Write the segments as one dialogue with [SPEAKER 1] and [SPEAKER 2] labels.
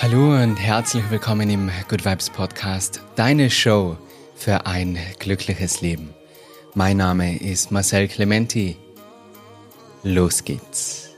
[SPEAKER 1] Hallo und herzlich willkommen im Good Vibes Podcast, deine Show für ein glückliches Leben. Mein Name ist Marcel Clementi. Los geht's.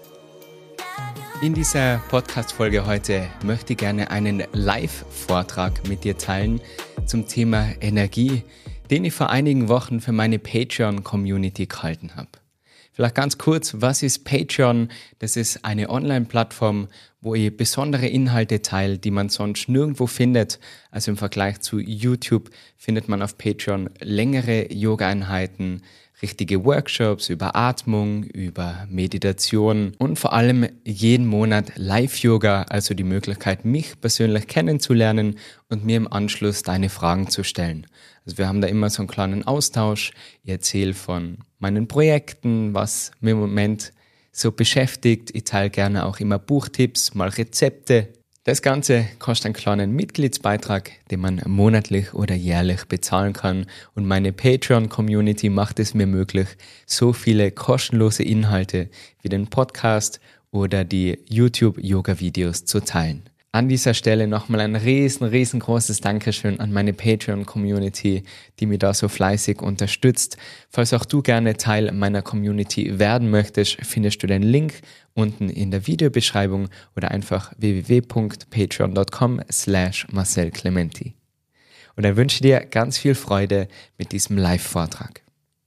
[SPEAKER 1] In dieser Podcast-Folge heute möchte ich gerne einen Live-Vortrag mit dir teilen zum Thema Energie, den ich vor einigen Wochen für meine Patreon-Community gehalten habe. Vielleicht ganz kurz, was ist Patreon? Das ist eine Online-Plattform, wo ich besondere Inhalte teile, die man sonst nirgendwo findet. Also im Vergleich zu YouTube findet man auf Patreon längere Yoga-Einheiten, richtige Workshops über Atmung, über Meditation und vor allem jeden Monat Live-Yoga, also die Möglichkeit, mich persönlich kennenzulernen und mir im Anschluss deine Fragen zu stellen. Also wir haben da immer so einen kleinen Austausch. Ich erzähle von meinen Projekten, was mir im Moment so beschäftigt. Ich teile gerne auch immer Buchtipps, mal Rezepte. Das Ganze kostet einen kleinen Mitgliedsbeitrag, den man monatlich oder jährlich bezahlen kann. Und meine Patreon-Community macht es mir möglich, so viele kostenlose Inhalte wie den Podcast oder die YouTube-Yoga-Videos zu teilen. An dieser Stelle nochmal ein riesengroßes Dankeschön an meine Patreon-Community, die mich da so fleißig unterstützt. Falls auch du gerne Teil meiner Community werden möchtest, findest du den Link unten in der Videobeschreibung oder einfach www.patreon.com/Marcel Clementi. Und dann wünsche ich dir ganz viel Freude mit diesem Live-Vortrag.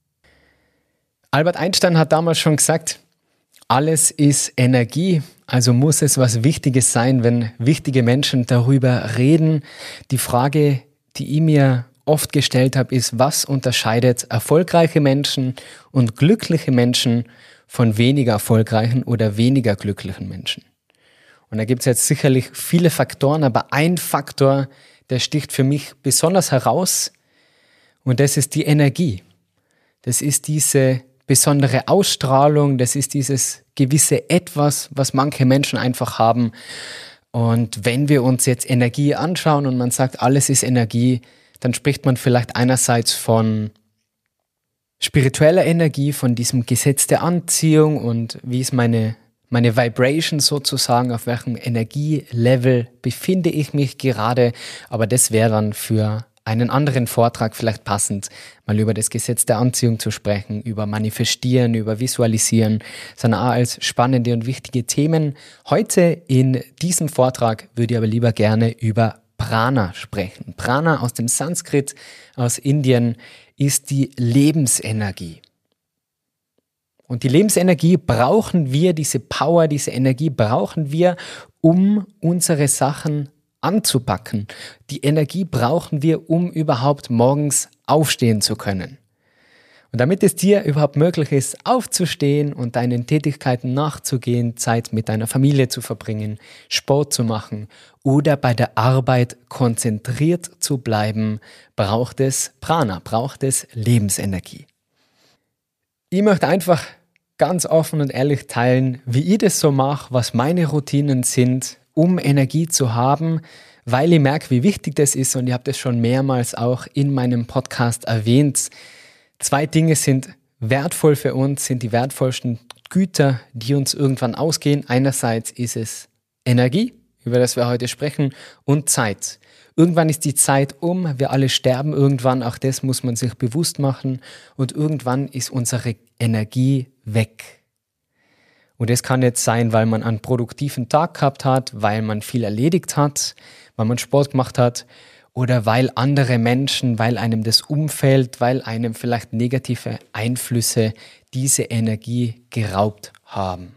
[SPEAKER 1] Albert Einstein hat damals schon gesagt, alles ist Energie, also muss es was Wichtiges sein, wenn wichtige Menschen darüber reden. Die Frage, die ich mir oft gestellt habe, ist, was unterscheidet erfolgreiche Menschen und glückliche Menschen von weniger erfolgreichen oder weniger glücklichen Menschen? Und da gibt es jetzt sicherlich viele Faktoren, aber ein Faktor, der sticht für mich besonders heraus, und das ist die Energie. Das ist diese besondere Ausstrahlung, das ist dieses gewisse Etwas, was manche Menschen einfach haben. Und wenn wir uns jetzt Energie anschauen und man sagt, alles ist Energie, dann spricht man vielleicht einerseits von spiritueller Energie, von diesem Gesetz der Anziehung und wie ist meine Vibration sozusagen, auf welchem Energielevel befinde ich mich gerade. Aber das wäre dann für einen anderen Vortrag vielleicht passend, mal über das Gesetz der Anziehung zu sprechen, über Manifestieren, über Visualisieren, sondern auch als spannende und wichtige Themen. Heute in diesem Vortrag würde ich aber lieber gerne über Prana sprechen. Prana aus dem Sanskrit, aus Indien, ist die Lebensenergie. Und die Lebensenergie brauchen wir, diese Power, diese Energie brauchen wir, um unsere Sachen anzupacken. Die Energie brauchen wir, um überhaupt morgens aufstehen zu können. Und damit es dir überhaupt möglich ist, aufzustehen und deinen Tätigkeiten nachzugehen, Zeit mit deiner Familie zu verbringen, Sport zu machen oder bei der Arbeit konzentriert zu bleiben, braucht es Prana, braucht es Lebensenergie. Ich möchte einfach ganz offen und ehrlich teilen, wie ich das so mache, was meine Routinen sind, um Energie zu haben, weil ich merke, wie wichtig das ist, und ich habe das schon mehrmals auch in meinem Podcast erwähnt. 2 Dinge sind wertvoll für uns, sind die wertvollsten Güter, die uns irgendwann ausgehen. Einerseits ist es Energie, über das wir heute sprechen, und Zeit. Irgendwann ist die Zeit um, wir alle sterben irgendwann, auch das muss man sich bewusst machen, und irgendwann ist unsere Energie weg. Und das kann jetzt sein, weil man einen produktiven Tag gehabt hat, weil man viel erledigt hat, weil man Sport gemacht hat oder weil andere Menschen, weil einem das Umfeld, weil einem vielleicht negative Einflüsse diese Energie geraubt haben.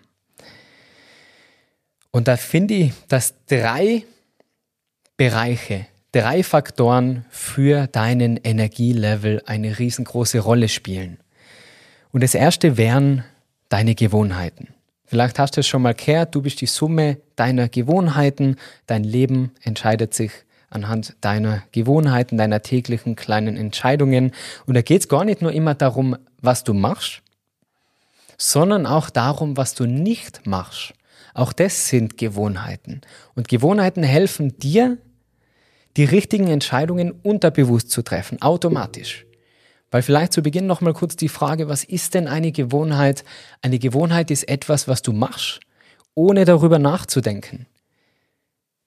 [SPEAKER 1] Und da finde ich, dass 3 Bereiche, 3 Faktoren für deinen Energielevel eine riesengroße Rolle spielen. Und das erste wären deine Gewohnheiten. Vielleicht hast du es schon mal gehört, du bist die Summe deiner Gewohnheiten. Dein Leben entscheidet sich anhand deiner Gewohnheiten, deiner täglichen kleinen Entscheidungen. Und da geht es gar nicht nur immer darum, was du machst, sondern auch darum, was du nicht machst. Auch das sind Gewohnheiten. Und Gewohnheiten helfen dir, die richtigen Entscheidungen unterbewusst zu treffen, automatisch. Weil vielleicht zu Beginn noch mal kurz die Frage, was ist denn eine Gewohnheit? Eine Gewohnheit ist etwas, was du machst, ohne darüber nachzudenken.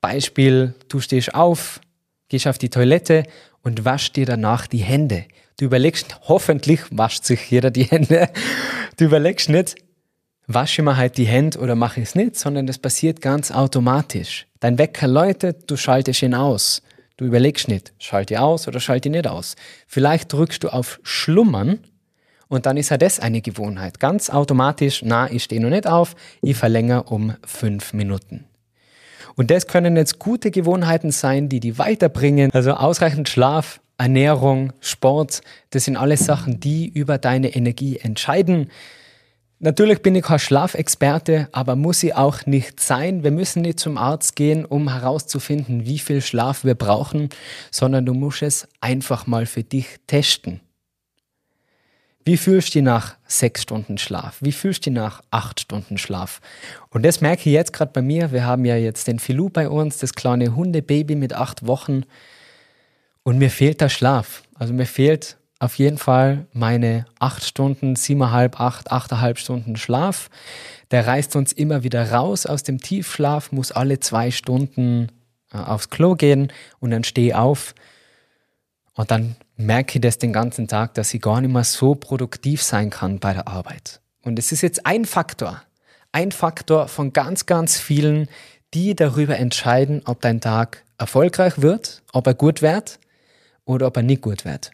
[SPEAKER 1] Beispiel, du stehst auf, gehst auf die Toilette und waschst dir danach die Hände. Du überlegst, hoffentlich wascht sich jeder die Hände. Du überlegst nicht, wasche ich mir halt die Hände oder mache ich es nicht, sondern das passiert ganz automatisch. Dein Wecker läutet, du schaltest ihn aus. Du überlegst nicht, schalte ich aus oder schalte ich nicht aus. Vielleicht drückst du auf Schlummern und dann ist ja das eine Gewohnheit. Ganz automatisch, ich stehe noch nicht auf, ich verlängere um 5 Minuten. Und das können jetzt gute Gewohnheiten sein, die weiterbringen. Also ausreichend Schlaf, Ernährung, Sport, das sind alles Sachen, die über deine Energie entscheiden. Natürlich bin ich kein Schlafexperte, aber muss ich auch nicht sein. Wir müssen nicht zum Arzt gehen, um herauszufinden, wie viel Schlaf wir brauchen, sondern du musst es einfach mal für dich testen. Wie fühlst du dich nach 6 Stunden Schlaf? Wie fühlst du dich nach 8 Stunden Schlaf? Und das merke ich jetzt gerade bei mir. Wir haben ja jetzt den Filou bei uns, das kleine Hundebaby mit 8 Wochen. Und mir fehlt der Schlaf. Also mir fehlt auf jeden Fall meine 8 Stunden, 7,5, 8,5 Stunden Schlaf. Der reißt uns immer wieder raus aus dem Tiefschlaf, muss alle 2 Stunden aufs Klo gehen und dann stehe ich auf. Und dann merke ich das den ganzen Tag, dass ich gar nicht mehr so produktiv sein kann bei der Arbeit. Und es ist jetzt ein Faktor von ganz, ganz vielen, die darüber entscheiden, ob dein Tag erfolgreich wird, ob er gut wird oder ob er nicht gut wird.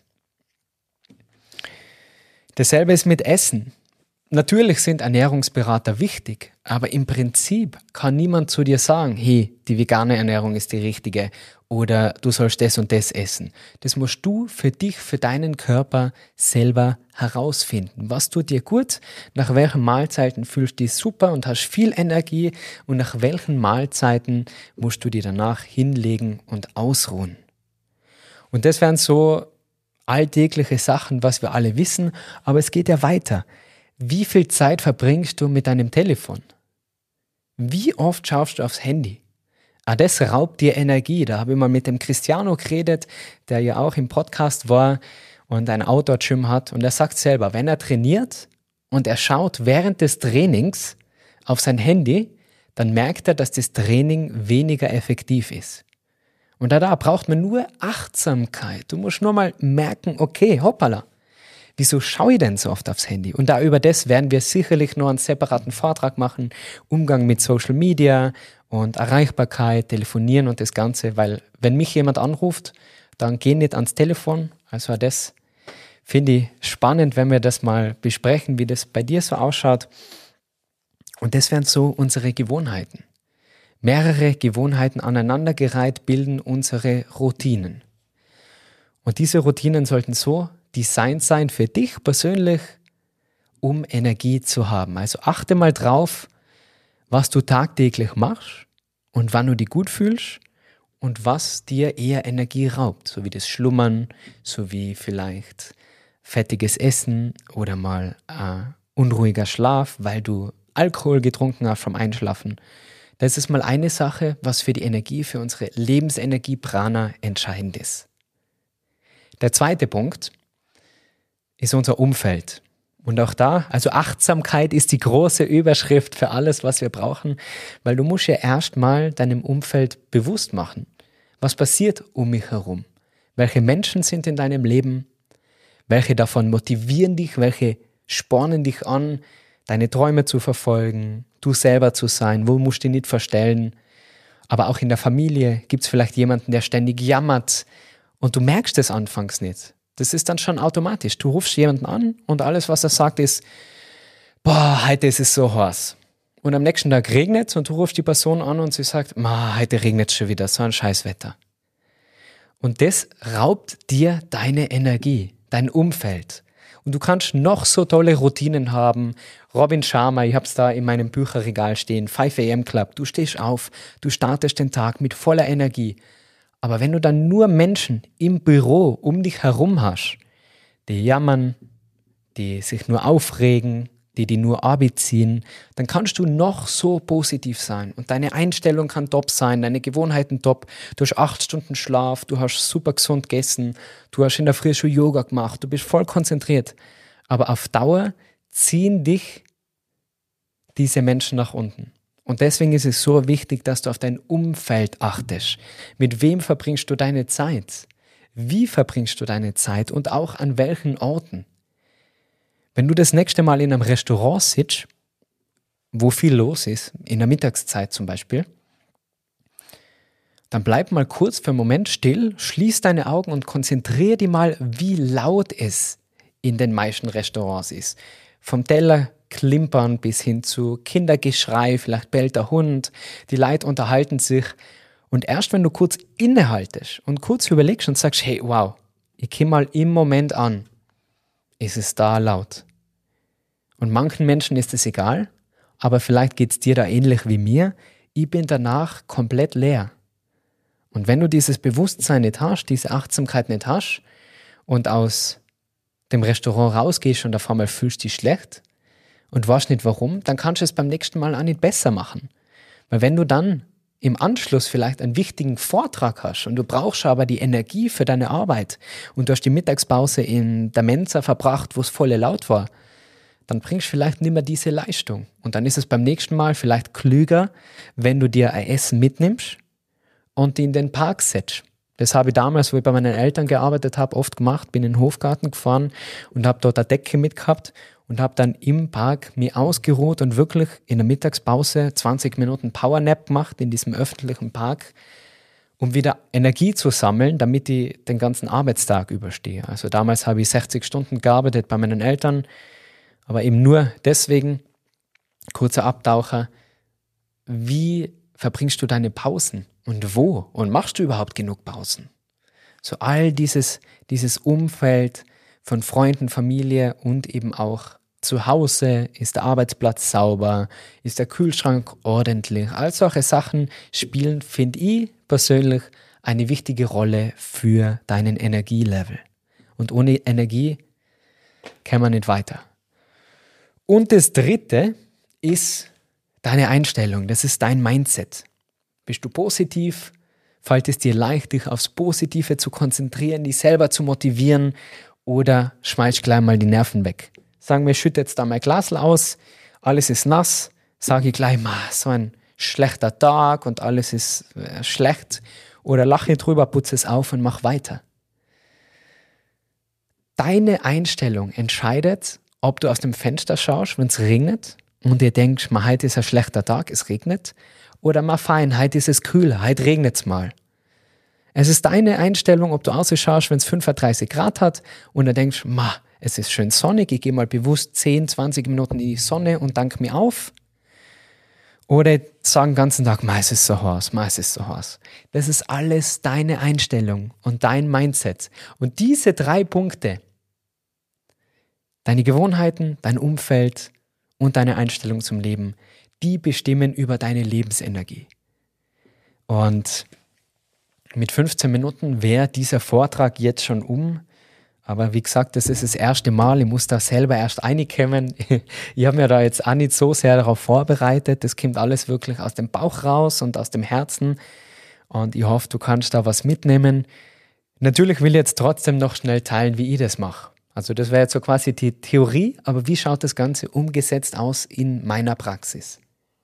[SPEAKER 1] Dasselbe ist mit Essen. Natürlich sind Ernährungsberater wichtig, aber im Prinzip kann niemand zu dir sagen, hey, die vegane Ernährung ist die richtige oder du sollst das und das essen. Das musst du für dich, für deinen Körper selber herausfinden. Was tut dir gut? Nach welchen Mahlzeiten fühlst du dich super und hast viel Energie? Und nach welchen Mahlzeiten musst du dir danach hinlegen und ausruhen? Und das wären so alltägliche Sachen, was wir alle wissen, aber es geht ja weiter. Wie viel Zeit verbringst du mit deinem Telefon? Wie oft schaust du aufs Handy? Das raubt dir Energie. Da habe ich mal mit dem Cristiano geredet, der ja auch im Podcast war und ein Outdoor-Gym hat. Und er sagt selber, wenn er trainiert und er schaut während des Trainings auf sein Handy, dann merkt er, dass das Training weniger effektiv ist. Und da braucht man nur Achtsamkeit. Du musst nur mal merken, okay, hoppala, wieso schaue ich denn so oft aufs Handy? Und da über das werden wir sicherlich noch einen separaten Vortrag machen, Umgang mit Social Media und Erreichbarkeit, Telefonieren und das Ganze, weil wenn mich jemand anruft, dann geh nicht ans Telefon. Also das finde ich spannend, wenn wir das mal besprechen, wie das bei dir so ausschaut. Und das wären so unsere Gewohnheiten. Mehrere Gewohnheiten aneinandergereiht bilden unsere Routinen. Und diese Routinen sollten so designt sein für dich persönlich, um Energie zu haben. Also achte mal drauf, was du tagtäglich machst und wann du dich gut fühlst und was dir eher Energie raubt, so wie das Schlummern, so wie vielleicht fettiges Essen oder mal unruhiger Schlaf, weil du Alkohol getrunken hast vom Einschlafen. Das ist mal eine Sache, was für die Energie, für unsere Lebensenergie Prana entscheidend ist. Der zweite Punkt ist unser Umfeld. Und auch da, also Achtsamkeit ist die große Überschrift für alles, was wir brauchen, weil du musst ja erstmal deinem Umfeld bewusst machen, was passiert um mich herum. Welche Menschen sind in deinem Leben? Welche davon motivieren dich? Welche spornen dich an, deine Träume zu verfolgen, du selber zu sein? Wo musst du dich nicht verstellen? Aber auch in der Familie gibt es vielleicht jemanden, der ständig jammert und du merkst es anfangs nicht. Das ist dann schon automatisch. Du rufst jemanden an und alles, was er sagt, ist, heute ist es so heiß. Und am nächsten Tag regnet es und du rufst die Person an und sie sagt, heute regnet es schon wieder, so ein Scheißwetter. Und das raubt dir deine Energie, dein Umfeld. Und du kannst noch so tolle Routinen haben. Robin Sharma, ich habe es da in meinem Bücherregal stehen, 5 AM Club. Du stehst auf, du startest den Tag mit voller Energie. Aber wenn du dann nur Menschen im Büro um dich herum hast, die jammern, die sich nur aufregen, die nur abziehen, dann kannst du noch so positiv sein. Und deine Einstellung kann top sein, deine Gewohnheiten top. Du hast 8 Stunden Schlaf, du hast super gesund gegessen, du hast in der Früh schon Yoga gemacht, du bist voll konzentriert. Aber auf Dauer ziehen dich diese Menschen nach unten. Und deswegen ist es so wichtig, dass du auf dein Umfeld achtest. Mit wem verbringst du deine Zeit? Wie verbringst du deine Zeit und auch an welchen Orten? Wenn du das nächste Mal in einem Restaurant sitzt, wo viel los ist, in der Mittagszeit zum Beispiel, dann bleib mal kurz für einen Moment still, schließ deine Augen und konzentriere dich mal, wie laut es in den meisten Restaurants ist. Vom Teller klimpern bis hin zu Kindergeschrei, vielleicht bellt der Hund, die Leute unterhalten sich. Und erst wenn du kurz innehaltest und kurz überlegst und sagst, hey, wow, ich komme mal im Moment an, ist es da laut. Und manchen Menschen ist es egal, aber vielleicht geht es dir da ähnlich wie mir. Ich bin danach komplett leer. Und wenn du dieses Bewusstsein nicht hast, diese Achtsamkeit nicht hast und aus dem Restaurant rausgehst und auf einmal fühlst du dich schlecht und weißt nicht warum, dann kannst du es beim nächsten Mal auch nicht besser machen. Weil wenn du dann im Anschluss vielleicht einen wichtigen Vortrag hast und du brauchst aber die Energie für deine Arbeit und du hast die Mittagspause in der Mensa verbracht, wo es voll laut war, dann bringst du vielleicht nicht mehr diese Leistung. Und dann ist es beim nächsten Mal vielleicht klüger, wenn du dir ein Essen mitnimmst und die in den Park setzt. Das habe ich damals, wo ich bei meinen Eltern gearbeitet habe, oft gemacht. Bin in den Hofgarten gefahren und habe dort eine Decke mitgehabt und habe dann im Park mich ausgeruht und wirklich in der Mittagspause 20 Minuten Powernap gemacht in diesem öffentlichen Park, um wieder Energie zu sammeln, damit ich den ganzen Arbeitstag überstehe. Also damals habe ich 60 Stunden gearbeitet bei meinen Eltern, aber eben nur deswegen, kurzer Abtaucher, wie verbringst du deine Pausen und wo? Und machst du überhaupt genug Pausen? So all dieses Umfeld von Freunden, Familie und eben auch zu Hause, ist der Arbeitsplatz sauber, ist der Kühlschrank ordentlich. All solche Sachen spielen, finde ich persönlich, eine wichtige Rolle für deinen Energielevel. Und ohne Energie kann man nicht weiter. Und das Dritte ist deine Einstellung, das ist dein Mindset. Bist du positiv? Fällt es dir leicht, dich aufs Positive zu konzentrieren, dich selber zu motivieren oder schmeißt gleich mal die Nerven weg? Sagen wir, ich schütte jetzt da mein Glas aus, alles ist nass, sage ich gleich mal, so ein schlechter Tag und alles ist schlecht oder lache drüber, putze es auf und mach weiter. Deine Einstellung entscheidet, ob du aus dem Fenster schaust, wenn es regnet und dir denkst, heute ist ein schlechter Tag, es regnet, oder mal fein, heute ist es kühl, heute regnet es mal. Es ist deine Einstellung, ob du rausschaust, wenn es 35 Grad hat und du denkst, es ist schön sonnig, ich gehe mal bewusst 10, 20 Minuten in die Sonne und danke mir auf. Oder sagen den ganzen Tag, es ist so heiß, es ist so heiß. Das ist alles deine Einstellung und dein Mindset. Und diese 3 Punkte, deine Gewohnheiten, dein Umfeld und deine Einstellung zum Leben, die bestimmen über deine Lebensenergie. Und mit 15 Minuten wäre dieser Vortrag jetzt schon um. Aber wie gesagt, das ist das erste Mal. Ich muss da selber erst reinkommen. Ich habe mir da jetzt auch nicht so sehr darauf vorbereitet. Das kommt alles wirklich aus dem Bauch raus und aus dem Herzen. Und ich hoffe, du kannst da was mitnehmen. Natürlich will ich jetzt trotzdem noch schnell teilen, wie ich das mache. Also das wäre jetzt so quasi die Theorie, aber wie schaut das Ganze umgesetzt aus in meiner Praxis?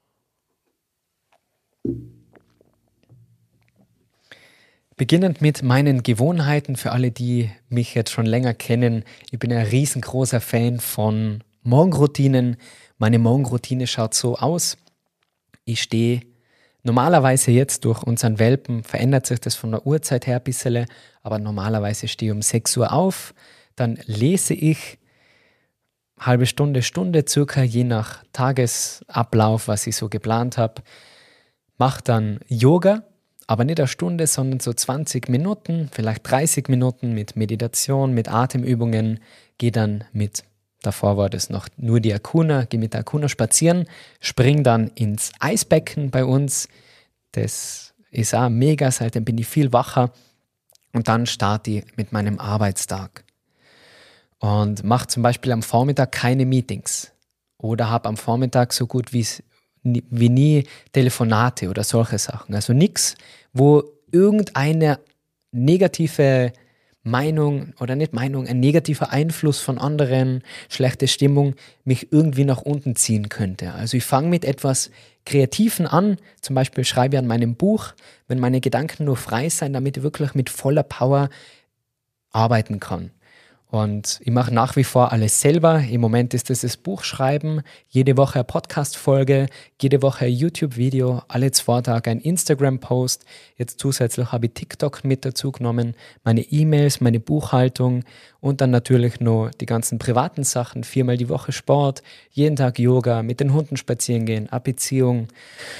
[SPEAKER 1] Beginnend mit meinen Gewohnheiten, für alle, die mich jetzt schon länger kennen. Ich bin ein riesengroßer Fan von Morgenroutinen. Meine Morgenroutine schaut so aus. Ich stehe normalerweise jetzt durch unseren Welpen, verändert sich das von der Uhrzeit her ein bisschen, aber normalerweise stehe ich um 6 Uhr auf. Dann lese ich halbe Stunde, circa, je nach Tagesablauf, was ich so geplant habe. Mache dann Yoga. Aber nicht eine Stunde, sondern so 20 Minuten, vielleicht 30 Minuten mit Meditation, mit Atemübungen. Gehe dann davor war das noch nur die Akuna, gehe mit der Akuna spazieren, spring dann ins Eisbecken bei uns. Das ist auch mega, seitdem bin ich viel wacher. Und dann starte ich mit meinem Arbeitstag. Und mache zum Beispiel am Vormittag keine Meetings. Oder habe am Vormittag so gut wie nie Telefonate oder solche Sachen. Also nichts, wo irgendeine negative Meinung oder nicht Meinung, ein negativer Einfluss von anderen, schlechte Stimmung mich irgendwie nach unten ziehen könnte. Also ich fange mit etwas Kreativen an, zum Beispiel schreibe ich an meinem Buch, wenn meine Gedanken nur frei sind, damit ich wirklich mit voller Power arbeiten kann. Und ich mache nach wie vor alles selber. Im Moment ist es das Buchschreiben, jede Woche eine Podcast-Folge, jede Woche ein YouTube-Video, alle 2 Tage ein Instagram-Post. Jetzt zusätzlich habe ich TikTok mit dazu genommen, meine E-Mails, meine Buchhaltung und dann natürlich noch die ganzen privaten Sachen, 4-mal die Woche Sport, jeden Tag Yoga, mit den Hunden spazieren gehen, eine Beziehung.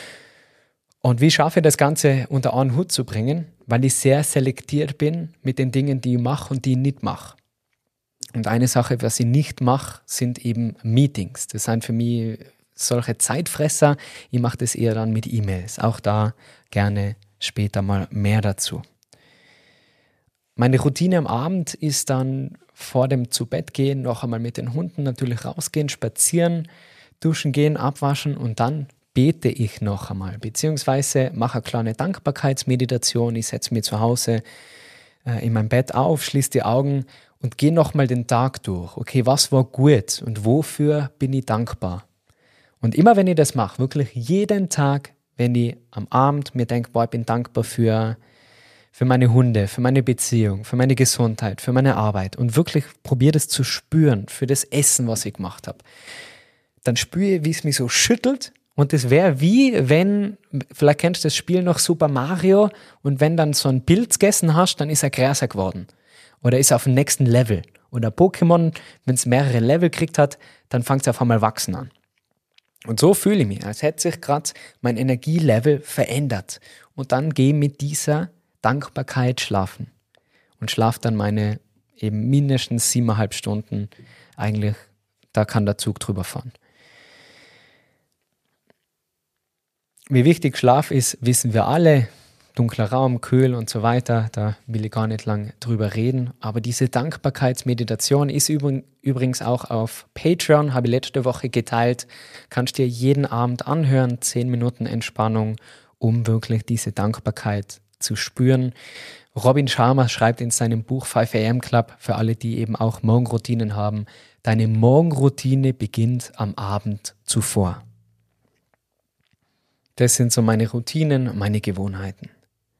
[SPEAKER 1] Und wie schaffe ich das Ganze unter einen Hut zu bringen? Weil ich sehr selektiert bin mit den Dingen, die ich mache und die ich nicht mache. Und eine Sache, was ich nicht mache, sind eben Meetings. Das sind für mich solche Zeitfresser. Ich mache das eher dann mit E-Mails. Auch da gerne später mal mehr dazu. Meine Routine am Abend ist dann vor dem Zu-Bett-Gehen noch einmal mit den Hunden natürlich rausgehen, spazieren, duschen gehen, abwaschen und dann bete ich noch einmal. Beziehungsweise mache eine kleine Dankbarkeitsmeditation. Ich setze mich zu Hause in mein Bett auf, schließe die Augen und gehe nochmal den Tag durch. Okay, was war gut und wofür bin ich dankbar? Und immer wenn ich das mache, wirklich jeden Tag, wenn ich am Abend mir denke, boah, ich bin dankbar für meine Hunde, für meine Beziehung, für meine Gesundheit, für meine Arbeit und wirklich probiere das zu spüren, für das Essen, was ich gemacht habe, dann spüre ich, wie es mich so schüttelt. Und das wäre wie wenn, vielleicht kennst du das Spiel noch Super Mario und wenn dann so ein Pilz gegessen hast, dann ist er größer geworden. Oder ist auf dem nächsten Level. Oder Pokémon, wenn es mehrere Level gekriegt hat, dann fängt es auf einmal wachsen an. Und so fühle ich mich, als hätte sich gerade mein Energielevel verändert. Und dann gehe ich mit dieser Dankbarkeit schlafen. Und schlafe dann meine eben mindestens 7,5 Stunden. Eigentlich, da kann der Zug drüber fahren. Wie wichtig Schlaf ist, wissen wir alle. Dunkler Raum, kühl und so weiter, da will ich gar nicht lang drüber reden. Aber diese Dankbarkeitsmeditation ist übrigens auch auf Patreon, habe ich letzte Woche geteilt. Kannst dir jeden Abend anhören, 10 Minuten Entspannung, um wirklich diese Dankbarkeit zu spüren. Robin Sharma schreibt in seinem Buch 5 AM Club, für alle, die eben auch Morgenroutinen haben, deine Morgenroutine beginnt am Abend zuvor. Das sind so meine Routinen, meine Gewohnheiten.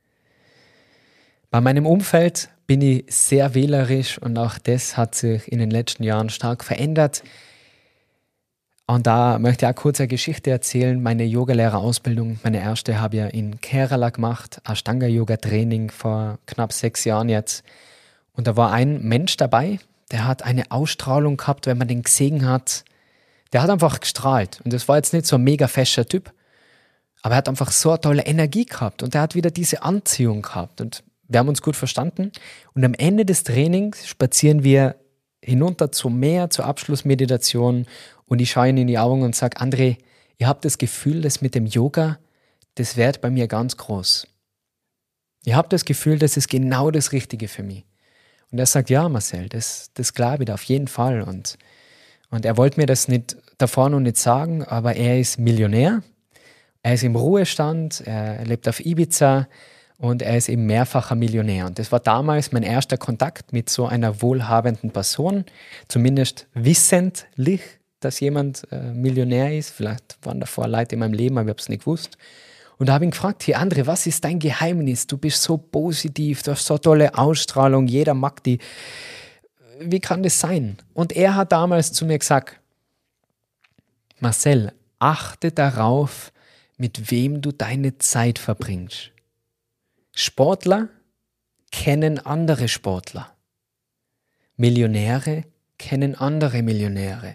[SPEAKER 1] Bei meinem Umfeld bin ich sehr wählerisch und auch das hat sich in den letzten Jahren stark verändert. Und da möchte ich auch kurz eine Geschichte erzählen. Meine Yogalehrerausbildung, meine erste, habe ich ja in Kerala gemacht, Ashtanga-Yoga-Training vor knapp 6 Jahren jetzt. Und da war ein Mensch dabei, der hat eine Ausstrahlung gehabt, wenn man den gesehen hat. Der hat einfach gestrahlt. Und das war jetzt nicht so ein mega fescher Typ, aber er hat einfach so eine tolle Energie gehabt und er hat wieder diese Anziehung gehabt. Und wir haben uns gut verstanden und am Ende des Trainings spazieren wir hinunter zum Meer, zur Abschlussmeditation und ich schaue ihn in die Augen und sage, André, ich habe das Gefühl, das mit dem Yoga, das wird bei mir ganz groß. Ich habe das Gefühl, das ist genau das Richtige für mich. Und er sagt, ja Marcel, das glaube ich auf jeden Fall. Und er wollte mir das nicht davor noch nicht sagen, aber er ist Millionär, er ist im Ruhestand, er lebt auf Ibiza, und er ist eben mehrfacher Millionär. Und das war damals mein erster Kontakt mit so einer wohlhabenden Person, zumindest wissentlich, dass jemand Millionär ist. Vielleicht waren davor Leute in meinem Leben, aber ich habe es nicht gewusst. Und da habe ich ihn gefragt, hey André, was ist dein Geheimnis? Du bist so positiv, du hast so tolle Ausstrahlung, jeder mag die. Wie kann das sein? Und er hat damals zu mir gesagt, Marcel, achte darauf, mit wem du deine Zeit verbringst. Sportler kennen andere Sportler. Millionäre kennen andere Millionäre.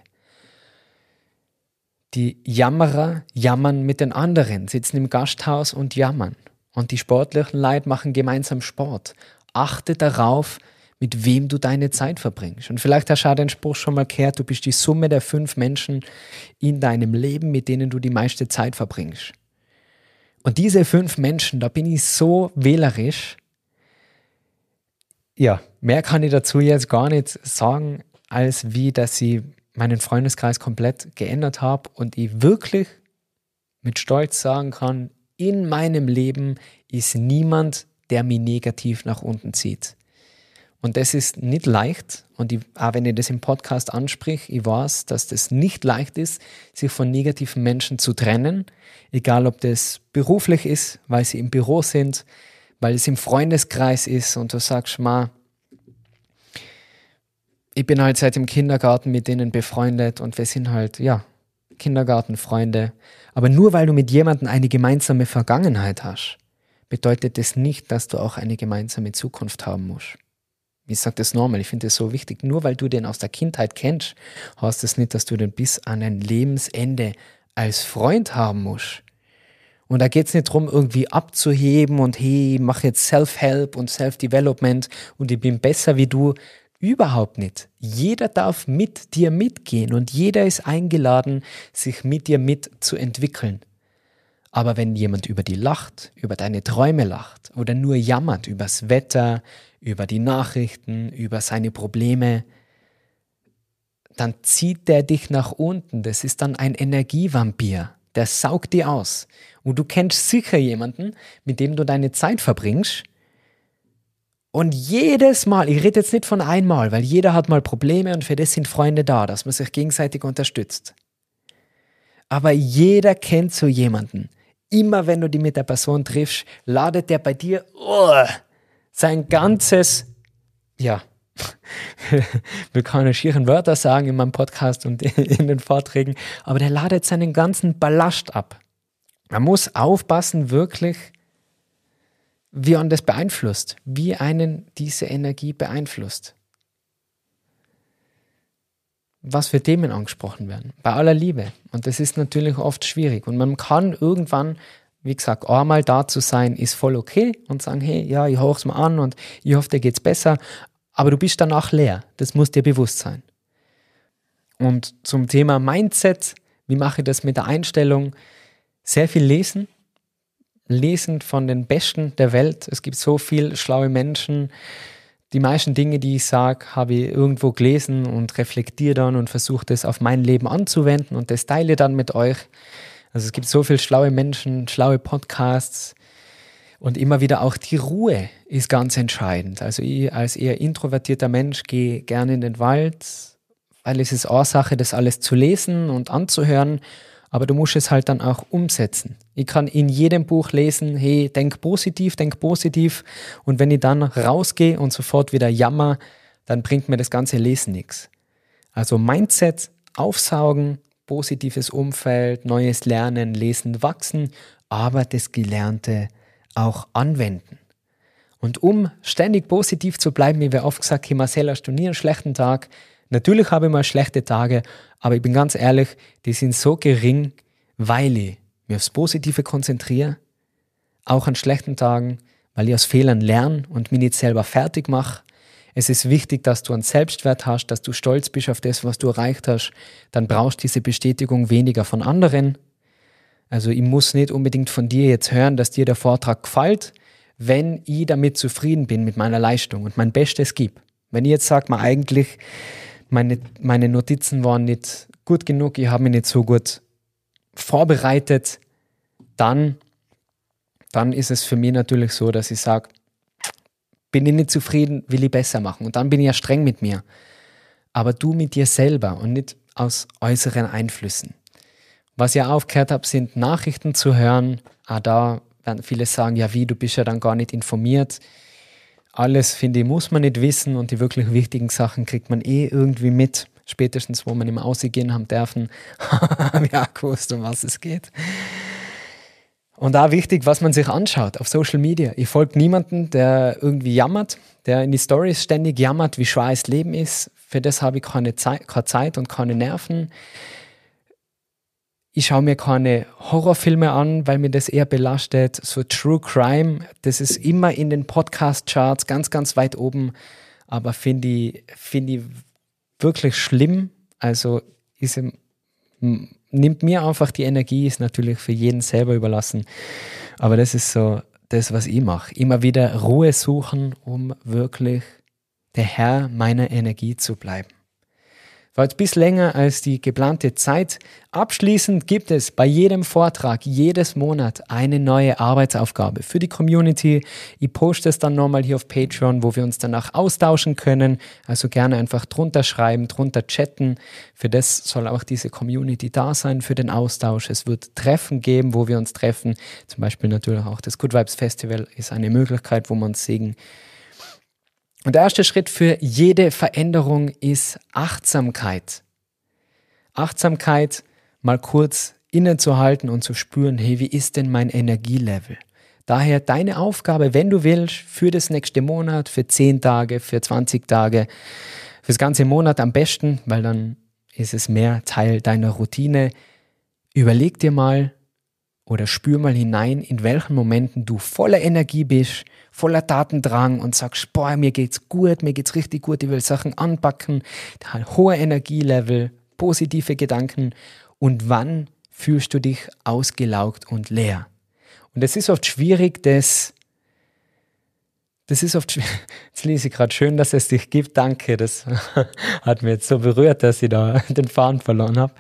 [SPEAKER 1] Die Jammerer jammern mit den anderen, sitzen im Gasthaus und jammern. Und die sportlichen Leute machen gemeinsam Sport. Achte darauf, mit wem du deine Zeit verbringst. Und vielleicht hast du auch den Spruch schon mal gehört, du bist die Summe der 5 Menschen in deinem Leben, mit denen du die meiste Zeit verbringst. Und diese 5 Menschen, da bin ich so wählerisch. Ja, mehr kann ich dazu jetzt gar nicht sagen, als wie, dass ich meinen Freundeskreis komplett geändert habe und ich wirklich mit Stolz sagen kann, in meinem Leben ist niemand, der mich negativ nach unten zieht. Und das ist nicht leicht. Und auch wenn ich das im Podcast anspreche, ich weiß, dass das nicht leicht ist, sich von negativen Menschen zu trennen. Egal, ob das beruflich ist, weil sie im Büro sind, weil es im Freundeskreis ist und du sagst, ich bin halt seit dem Kindergarten mit denen befreundet und wir sind halt, Kindergartenfreunde. Aber nur weil du mit jemandem eine gemeinsame Vergangenheit hast, bedeutet das nicht, dass du auch eine gemeinsame Zukunft haben musst. Ich sage das nochmal, ich finde das so wichtig. Nur weil du den aus der Kindheit kennst, heißt das nicht, dass du den bis an dein Lebensende als Freund haben musst. Und da geht es nicht darum, irgendwie abzuheben und hey, ich mache jetzt Self-Help und Self-Development und ich bin besser wie du. Überhaupt nicht. Jeder darf mit dir mitgehen und jeder ist eingeladen, sich mit dir mitzuentwickeln. Aber wenn jemand über die lacht, über deine Träume lacht oder nur jammert übers Wetter, über die Nachrichten, über seine Probleme, dann zieht der dich nach unten. Das ist dann ein Energievampir. Der saugt die aus. Und du kennst sicher jemanden, mit dem du deine Zeit verbringst. Und jedes Mal, ich rede jetzt nicht von einmal, weil jeder hat mal Probleme und für das sind Freunde da, dass man sich gegenseitig unterstützt. Aber jeder kennt so jemanden. Immer wenn du dich mit der Person triffst, ladet der bei dir sein ganzes, ich will keine schieren Wörter sagen in meinem Podcast und in den Vorträgen, aber der ladet seinen ganzen Ballast ab. Man muss aufpassen, wirklich, wie einen das beeinflusst, wie einen diese Energie beeinflusst. Was für Themen angesprochen werden, bei aller Liebe. Und das ist natürlich oft schwierig. Und man kann irgendwann, wie gesagt, einmal da zu sein, ist voll okay und sagen, hey, ja, ich höre es mal an und ich hoffe, dir geht's besser. Aber du bist danach leer. Das muss dir bewusst sein. Und zum Thema Mindset, wie mache ich das mit der Einstellung? Sehr viel lesen. Lesen von den Besten der Welt. Es gibt so viele schlaue Menschen. Die meisten Dinge, die ich sage, habe ich irgendwo gelesen und reflektiere dann und versuche das auf mein Leben anzuwenden und das teile dann mit euch. Also es gibt so viele schlaue Menschen, schlaue Podcasts und immer wieder auch die Ruhe ist ganz entscheidend. Also ich als eher introvertierter Mensch gehe gerne in den Wald, weil es ist Ursache, das alles zu lesen und anzuhören. Aber du musst es halt dann auch umsetzen. Ich kann in jedem Buch lesen, hey, denk positiv. Und wenn ich dann rausgehe und sofort wieder jammer, dann bringt mir das ganze Lesen nichts. Also Mindset, aufsaugen, positives Umfeld, neues Lernen, Lesen, wachsen, aber das Gelernte auch anwenden. Und um ständig positiv zu bleiben, wie wir oft gesagt haben, Marcel, hast du nie einen schlechten Tag? Natürlich habe ich mal schlechte Tage, aber ich bin ganz ehrlich, die sind so gering, weil ich mich aufs Positive konzentriere, auch an schlechten Tagen, weil ich aus Fehlern lerne und mich nicht selber fertig mache. Es ist wichtig, dass du einen Selbstwert hast, dass du stolz bist auf das, was du erreicht hast. Dann brauchst du diese Bestätigung weniger von anderen. Also ich muss nicht unbedingt von dir jetzt hören, dass dir der Vortrag gefällt, wenn ich damit zufrieden bin mit meiner Leistung und mein Bestes gebe. Wenn ich jetzt sage, meine Notizen waren nicht gut genug, ich habe mich nicht so gut vorbereitet, dann ist es für mich natürlich so, dass ich sage, bin ich nicht zufrieden, will ich besser machen. Und dann bin ich ja streng mit mir. Aber du mit dir selber und nicht aus äußeren Einflüssen. Was ich aufgehört habe, sind Nachrichten zu hören. Da werden viele sagen, ja wie, du bist ja dann gar nicht informiert. Alles, finde ich, muss man nicht wissen und die wirklich wichtigen Sachen kriegt man irgendwie mit. Spätestens, wo man im Ausgehen haben dürfen, habe ich auch gewusst, um was es geht. Und auch wichtig, was man sich anschaut auf Social Media. Ich folge niemanden, der irgendwie jammert, der in die Stories ständig jammert, wie schwer das Leben ist. Für das habe ich keine Zeit und keine Nerven. Ich schaue mir keine Horrorfilme an, weil mir das eher belastet. So True Crime, das ist immer in den Podcast-Charts ganz, ganz weit oben. Aber finde ich wirklich schlimm. Also nimmt mir einfach die Energie, ist natürlich für jeden selber überlassen. Aber das ist so das, was ich mache. Immer wieder Ruhe suchen, um wirklich der Herr meiner Energie zu bleiben. War jetzt ein bisschen länger als die geplante Zeit. Abschließend gibt es bei jedem Vortrag, jedes Monat eine neue Arbeitsaufgabe für die Community. Ich poste es dann nochmal hier auf Patreon, wo wir uns danach austauschen können. Also gerne einfach drunter schreiben, drunter chatten. Für das soll auch diese Community da sein, für den Austausch. Es wird Treffen geben, wo wir uns treffen. Zum Beispiel natürlich auch das Good Vibes Festival ist eine Möglichkeit, wo wir uns sehen. Und der erste Schritt für jede Veränderung ist Achtsamkeit. Achtsamkeit, mal kurz innezuhalten und zu spüren, hey, wie ist denn mein Energielevel? Daher deine Aufgabe, wenn du willst, für das nächste Monat, für 10 Tage, für 20 Tage, fürs ganze Monat am besten, weil dann ist es mehr Teil deiner Routine. Überleg dir mal oder spür mal hinein, in welchen Momenten du voller Energie bist, voller Tatendrang und sagst, boah, mir geht's gut, mir geht's richtig gut, ich will Sachen anpacken, hoher Energielevel, positive Gedanken und wann fühlst du dich ausgelaugt und leer? Und es ist oft schwierig, jetzt lese ich gerade schön, dass es dich gibt, danke, das hat mir jetzt so berührt, dass ich da den Faden verloren habe.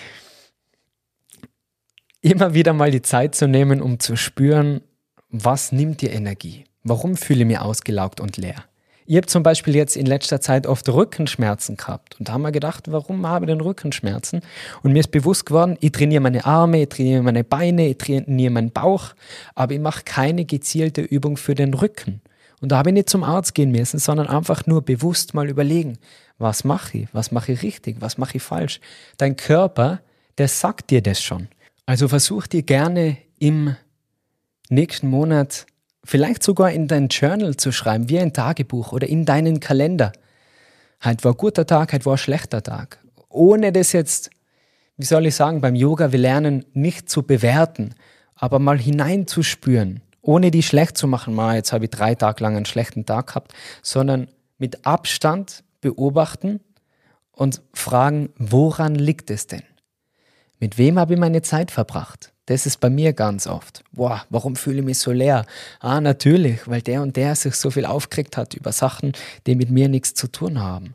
[SPEAKER 1] Immer wieder mal die Zeit zu nehmen, um zu spüren, was nimmt dir Energie? Warum fühle ich mich ausgelaugt und leer? Ich habe zum Beispiel jetzt in letzter Zeit oft Rückenschmerzen gehabt und da haben wir gedacht, warum habe ich denn Rückenschmerzen? Und mir ist bewusst geworden, ich trainiere meine Arme, ich trainiere meine Beine, ich trainiere meinen Bauch, aber ich mache keine gezielte Übung für den Rücken. Und da habe ich nicht zum Arzt gehen müssen, sondern einfach nur bewusst mal überlegen, was mache ich richtig, was mache ich falsch? Dein Körper, der sagt dir das schon. Also versuch dir gerne im nächsten Monat vielleicht sogar in dein Journal zu schreiben, wie ein Tagebuch oder in deinen Kalender. Heute war ein guter Tag, heute war ein schlechter Tag. Ohne das jetzt, wie soll ich sagen, beim Yoga, wir lernen nicht zu bewerten, aber mal hineinzuspüren, ohne die schlecht zu machen, jetzt habe ich 3 Tage lang einen schlechten Tag gehabt, sondern mit Abstand beobachten und fragen, woran liegt es denn? Mit wem habe ich meine Zeit verbracht? Das ist bei mir ganz oft. Boah, warum fühle ich mich so leer? Natürlich, weil der und der sich so viel aufgeregt hat über Sachen, die mit mir nichts zu tun haben.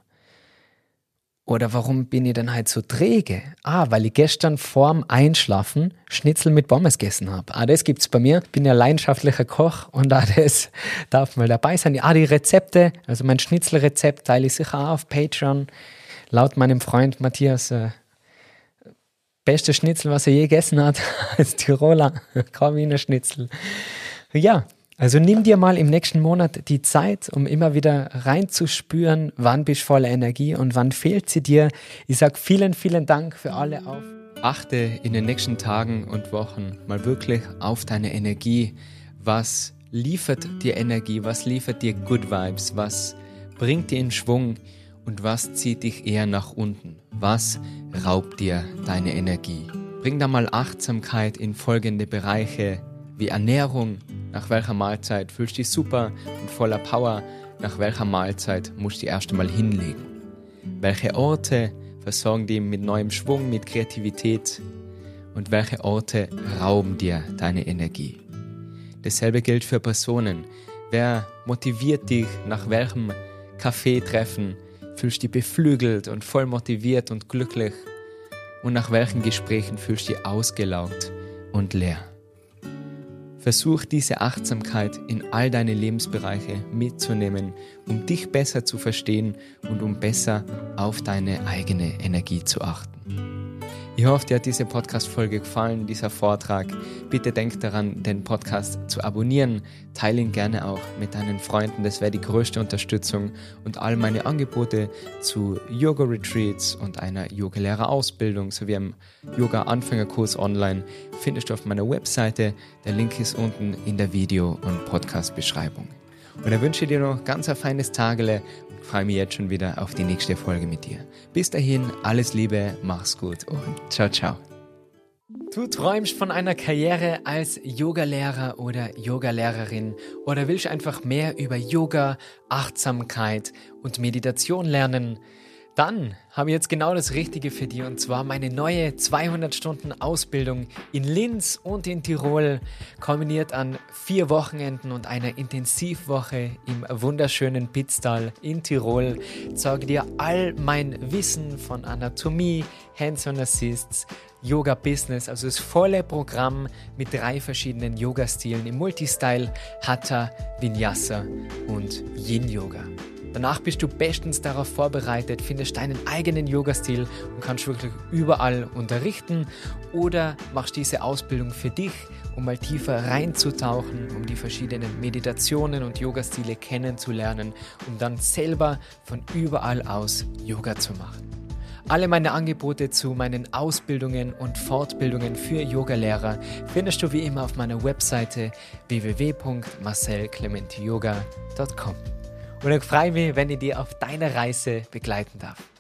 [SPEAKER 1] Oder warum bin ich denn halt so träge? Weil ich gestern vorm Einschlafen Schnitzel mit Pommes gegessen habe. Das gibt's bei mir. Ich bin ja leidenschaftlicher Koch und das darf mal dabei sein. Die Rezepte, also mein Schnitzelrezept teile ich sicher auch auf Patreon. Laut meinem Freund Matthias beste Schnitzel, was er je gegessen hat, als Tiroler, Wiener Schnitzel. Ja, also nimm dir mal im nächsten Monat die Zeit, um immer wieder reinzuspüren, wann bist du voller Energie und wann fehlt sie dir. Ich sage vielen, vielen Dank für alle auf. Achte in den nächsten Tagen und Wochen mal wirklich auf deine Energie. Was liefert dir Energie? Was liefert dir Good Vibes? Was bringt dir in Schwung? Und was zieht dich eher nach unten? Was raubt dir deine Energie? Bring da mal Achtsamkeit in folgende Bereiche wie Ernährung. Nach welcher Mahlzeit fühlst du dich super und voller Power? Nach welcher Mahlzeit musst du dich erst einmal hinlegen? Welche Orte versorgen dich mit neuem Schwung, mit Kreativität? Und welche Orte rauben dir deine Energie? Dasselbe gilt für Personen. Wer motiviert dich nach welchem Kaffeetreffen? Fühlst du dich beflügelt und voll motiviert und glücklich? Und nach welchen Gesprächen fühlst du dich ausgelaugt und leer? Versuch diese Achtsamkeit in all deine Lebensbereiche mitzunehmen, um dich besser zu verstehen und um besser auf deine eigene Energie zu achten. Ich hoffe, dir hat diese Podcast-Folge gefallen, dieser Vortrag. Bitte denk daran, den Podcast zu abonnieren. Teile ihn gerne auch mit deinen Freunden, das wäre die größte Unterstützung. Und all meine Angebote zu Yoga-Retreats und einer Yogalehrerausbildung sowie einem Yoga-Anfängerkurs online findest du auf meiner Webseite. Der Link ist unten in der Video- und Podcast-Beschreibung. Und dann wünsche ich dir noch ganz ein feines Tagele und freue mich jetzt schon wieder auf die nächste Folge mit dir. Bis dahin, alles Liebe, mach's gut und ciao, ciao. Du träumst von einer Karriere als Yogalehrer oder Yogalehrerin oder willst einfach mehr über Yoga, Achtsamkeit und Meditation lernen? Dann habe ich jetzt genau das Richtige für dich und zwar meine neue 200 Stunden Ausbildung in Linz und in Tirol, kombiniert an 4 Wochenenden und einer Intensivwoche im wunderschönen Pitztal in Tirol. Zeige dir all mein Wissen von Anatomie, Hands-on Assists, Yoga Business, also das volle Programm mit 3 verschiedenen Yoga-Stilen im Multistyle, Hatha, Vinyasa und Yin Yoga. Danach bist du bestens darauf vorbereitet, findest deinen eigenen Yoga-Stil und kannst wirklich überall unterrichten oder machst diese Ausbildung für dich, um mal tiefer reinzutauchen, um die verschiedenen Meditationen und Yoga-Stile kennenzulernen, um dann selber von überall aus Yoga zu machen. Alle meine Angebote zu meinen Ausbildungen und Fortbildungen für Yogalehrer findest du wie immer auf meiner Webseite www.marcelclementiyoga.com. Und ich freue mich, wenn ich dir auf deiner Reise begleiten darf.